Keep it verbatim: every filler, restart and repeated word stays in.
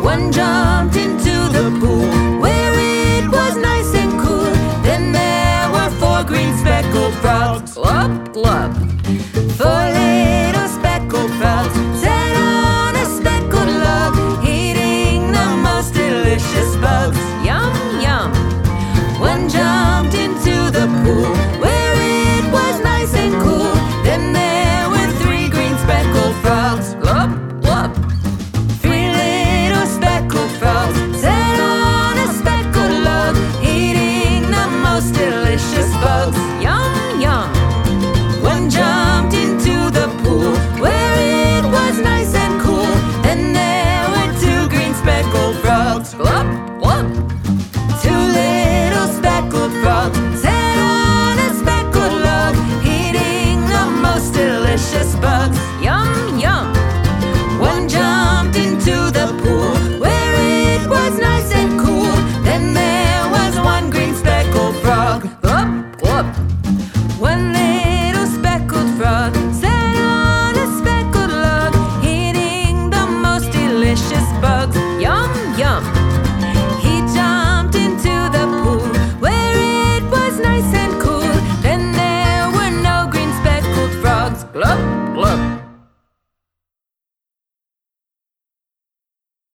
One jumped into the pool where it was nice and cool. Then there were four green speckled frogs. Glub, glub. Four little